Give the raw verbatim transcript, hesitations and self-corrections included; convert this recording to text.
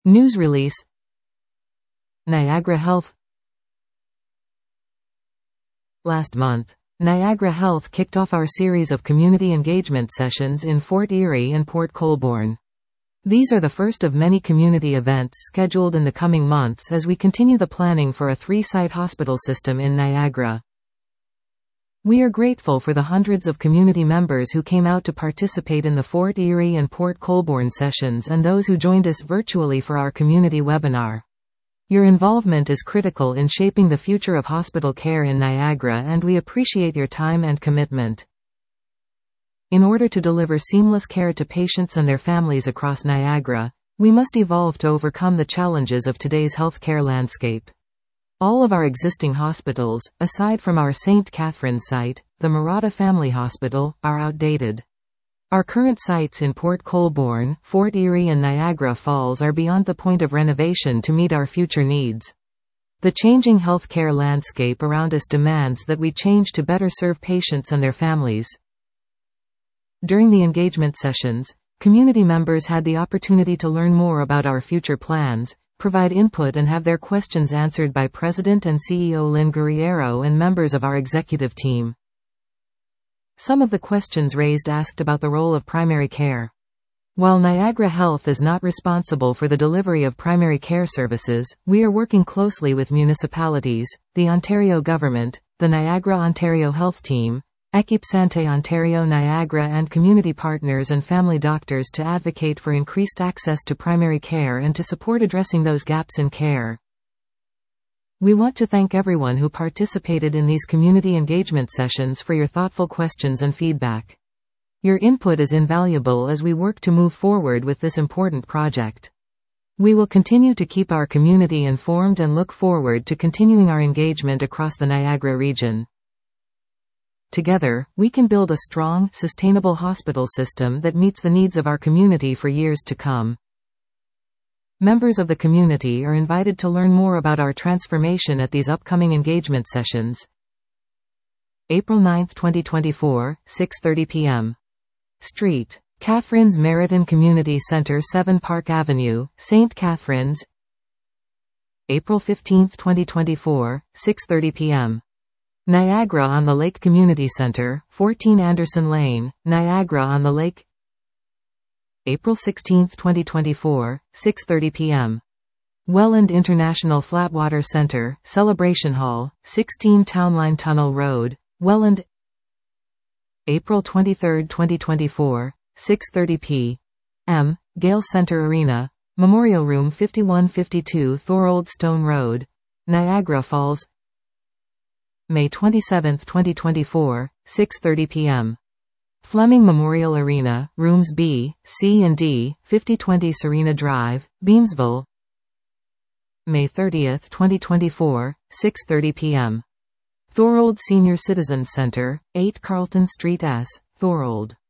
News release. Niagara Health. Last month, Niagara Health kicked off our series of community engagement sessions in Fort Erie and Port Colborne. These are the first of many community events scheduled in the coming months as we continue the planning for a three-site hospital system in Niagara. We are grateful for the hundreds of community members who came out to participate in the Fort Erie and Port Colborne sessions and those who joined us virtually for our community webinar. Your involvement is critical in shaping the future of hospital care in Niagara, and we appreciate your time and commitment. In order to deliver seamless care to patients and their families across Niagara, we must evolve to overcome the challenges of today's healthcare landscape. All of our existing hospitals, aside from our Saint Catharines site, the Murata Family Hospital, are outdated. Our current sites in Port Colborne, Fort Erie and Niagara Falls are beyond the point of renovation to meet our future needs. The changing healthcare landscape around us demands that we change to better serve patients and their families. During the engagement sessions, community members had the opportunity to learn more about our future plans, provide input and have their questions answered by President and C E O Lynn Guerriero and members of our executive team. Some of the questions raised asked about the role of primary care. While Niagara Health is not responsible for the delivery of primary care services, we are working closely with municipalities, the Ontario government, the Niagara Ontario Health Team, Equipe Santé Ontario Niagara and community partners and family doctors to advocate for increased access to primary care and to support addressing those gaps in care. We want to thank everyone who participated in these community engagement sessions for your thoughtful questions and feedback. Your input is invaluable as we work to move forward with this important project. We will continue to keep our community informed and look forward to continuing our engagement across the Niagara region. Together, we can build a strong, sustainable hospital system that meets the needs of our community for years to come. Members of the community are invited to learn more about our transformation at these upcoming engagement sessions. April ninth twenty twenty-four, six thirty p m Street. Catharines Meriton Community Center, seven Park Avenue, Saint Catharines. April fifteenth twenty twenty-four, six thirty p m Niagara on the Lake Community Center, fourteen Anderson Lane, Niagara on the Lake. April sixteenth twenty twenty-four, six thirty p m Welland International Flatwater Center, Celebration Hall, sixteen Townline Tunnel Road, Welland. April twenty-third twenty twenty-four, six thirty p m Gale Center Arena, Memorial Room fifty-one fifty-two Thorold Stone Road, Niagara Falls. May twenty-seventh twenty twenty-four, six thirty p m Fleming Memorial Arena, Rooms B, C and D, fifty twenty Serena Drive, Beamsville. May thirtieth twenty twenty-four, six thirty p m Thorold Senior Citizens Center, eight Carlton Street S, Thorold.